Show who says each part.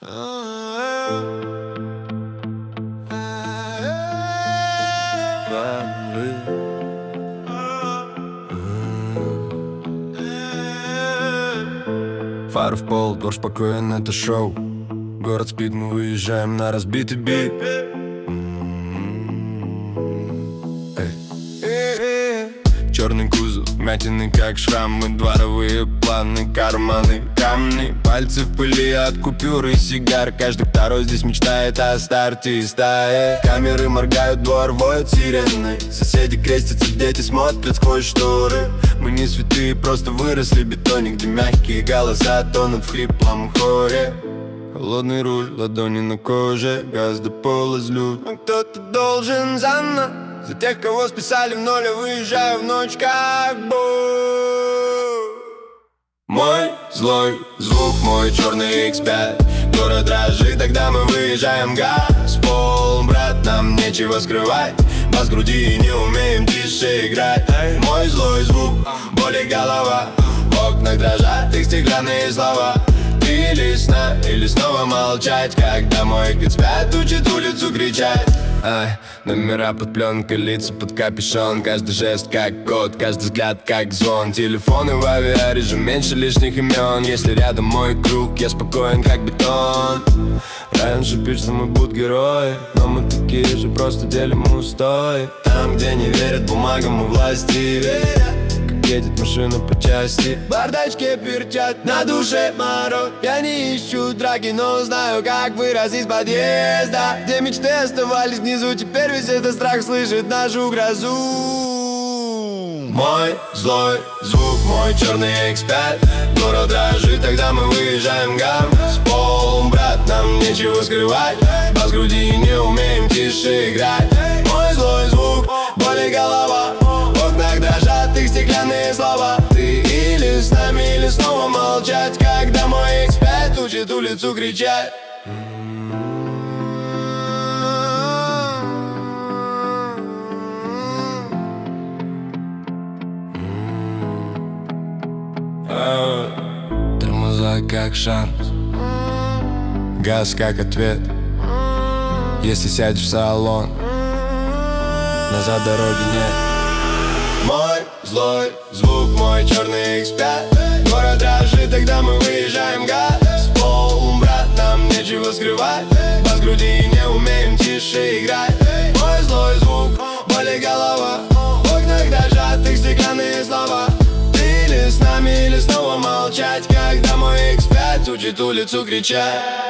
Speaker 1: Фары в пол, двор спокоен, это шоу. Город спит, мы выезжаем на разбитый бит. Черный кузов, вмятины как шрамы, дворовые планы, карманы, камни, пальцы в пыли от купюр и сигар. Каждый второй здесь мечтает о старте и стае. Камеры моргают, двор воет сирены. Соседи крестятся, дети смотрят сквозь шторы. Мы не святые, просто выросли бетоне, где мягкие голоса тонут в хриплом хоре. Холодный руль, ладони на коже, газ до пола злют. Но кто-то должен за нас, за тех, кого списали в ноль, я выезжаю в ночь как бой. Мой злой звук, мой черный X5. Город дрожит, тогда мы выезжаем, газ в пол. Брат, нам нечего скрывать, бас в груди и не умеем тише играть. Мой злой звук, боли голова, в окнах дрожат их стеклянные слова. Или сна, или снова молчать, когда мой гид спят, учит улицу кричать. Номера под пленкой, лица под капюшон. Каждый жест как код, каждый взгляд как звон. Телефоны в авиарежим, меньше лишних имен. Если рядом мой круг, я спокоен как бетон. Раньше пишут, что мы будут герои, но мы такие же, просто делим устои. Там, где не верят бумагам, у власти верят. Едет машина по части, бардачки перчат, на душе мороз. Я не ищу драки, но знаю, как выраз из подъезда. Где мечты оставались внизу, теперь весь этот страх слышит нашу грозу. Мой злой звук, мой черный X5. Город дрожит, тогда мы выезжаем, гам с пол. Брат, нам нечего скрывать, бас в груди не умеем тише играть. Мой злой звук, боли голова, в окнах дрожат их стеклянные слова. Ты или с нами, или снова молчать, когда мой X5 учит улицу кричать. Тормоза как шанс, газ как ответ. Если сядешь в салон, назад дороги нет. Мой злой звук, мой черный X5. Город дрожит, тогда мы выезжаем, газ в пол. Брат, нам нечего скрывать, бас в груди не умеем тише играть. Мой злой звук, боли голова, в окнах дрожат их стеклянные слова. Ты или с нами, или снова молчать, когда мой X5 учит улицу кричать.